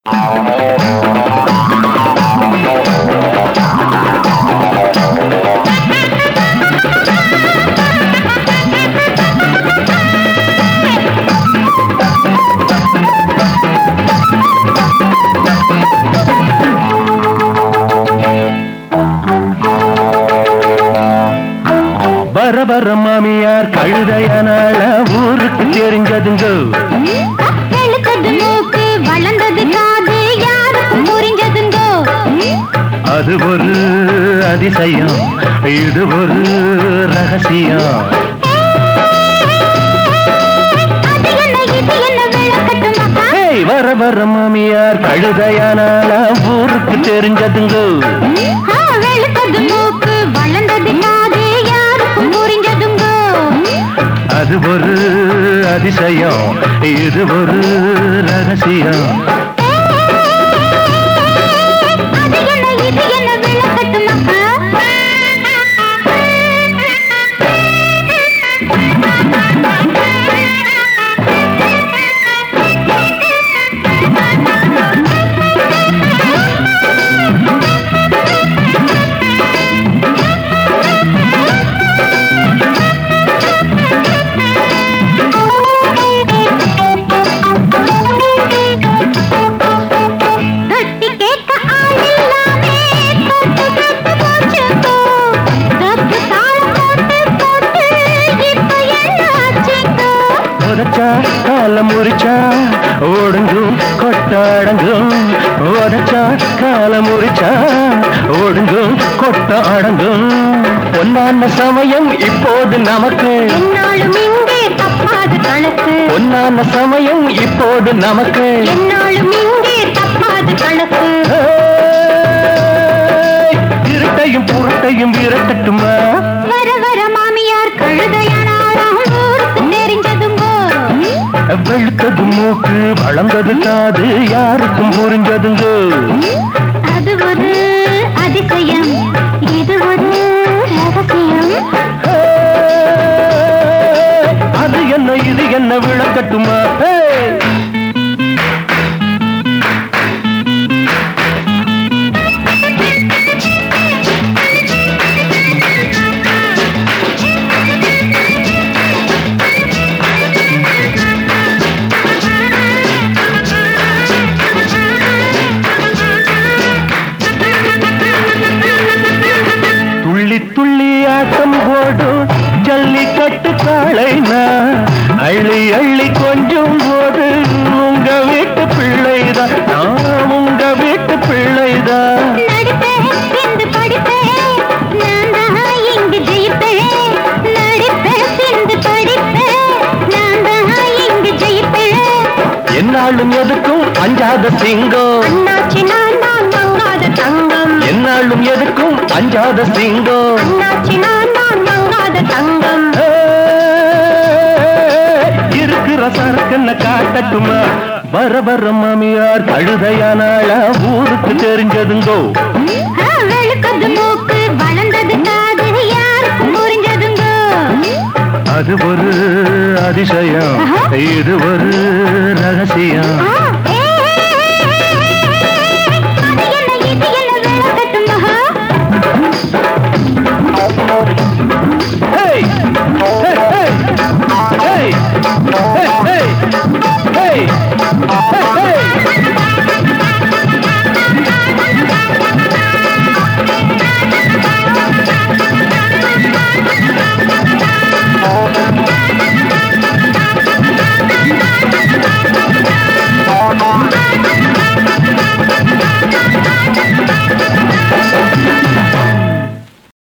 வர மாமியார் கழுதையனால ஊருக்கு தெரிஞ்சதுங்க. வெளுத்தது மூக்கு வளர்ந்தது காது யாருக்கும் புரிஞ்சதுங்க. அது ஒரு அதிசயம், இது ஒரு ரகசியம். வர மாமியார் கழுதையனால ஊருக்கு தெரிஞ்சதுங்க. வெளுத்தது மூக்கு வளர்ந்தது காது யாருக்கும் புரிஞ்சதுங்க. அது ஒரு அதிசயம், இது ஒரு ரகசியம். இது என்ன விளக்கட்டுமா? காலம் முறிச்சா ஓடுங்கும் கொட்டாடங்கும். உதச்சா காலம் முறிச்சா ஓடுங்கும் கொட்ட அடங்கும். பொன்னான சமயம் இப்போது நமக்கு, என்னாலும் இங்கே தப்பாது கணக்கு. பொன்னான சமயம் இப்போது நமக்கு, என்னாலும் இங்கே தப்பாது கணக்கு. இருட்டையும் புரட்டையும் விரட்டட்டுமா? வர வர மாமியார் கழுதையானாலும் ஊருக்கு தெரிஞ்சதுங்கோ. வெளுத்தது மூக்கு வளர்ந்தது காது யாருக்கும் புரிஞ்சதுங்க. அது ஒரு அதிசயம், இது ஒரு ரகசியம். அது என்ன இது என்ன விளக்கட்டுமா? துள்ளி துள்ளி ஆட்டம் போடும் ஜல்லிக்கட்டு காளைனா அள்ளி அள்ளி கொஞ்சம் போது உங்க வீட்டு பிள்ளைதான், நான் உங்க வீட்டு பிள்ளைதான். நடிப்பேன் சிந்து படிப்பேன், நான் தான் இங்கு ஜெயிப்பேன். நடிப்பேன் சிந்து படிப்பேன், நான் தான் இங்கு ஜெயிப்பேன். என்னாலும் எதுக்கும் அஞ்சாத சிங்கம், அண்ணாச்சி நான் தான் மங்காத தங்கம். என்னாலும் எதுக்கும் அஞ்சாத சிங்கம். அண்ணாச்சி நான் தான் மங்காத தங்கம். இருக்கிற சரக்குன்னு காட்டட்டுமா? வர மாமியார் கழுதையானால ஊருக்கு தெரிஞ்சதுங்கோ. வெளுக்கது மூக்கு வளர்ந்தது காது யாருக்கும் புரிஞ்சதுங்கோ. அது ஒரு அதிசயம், இது ஒரு ரகசியம்.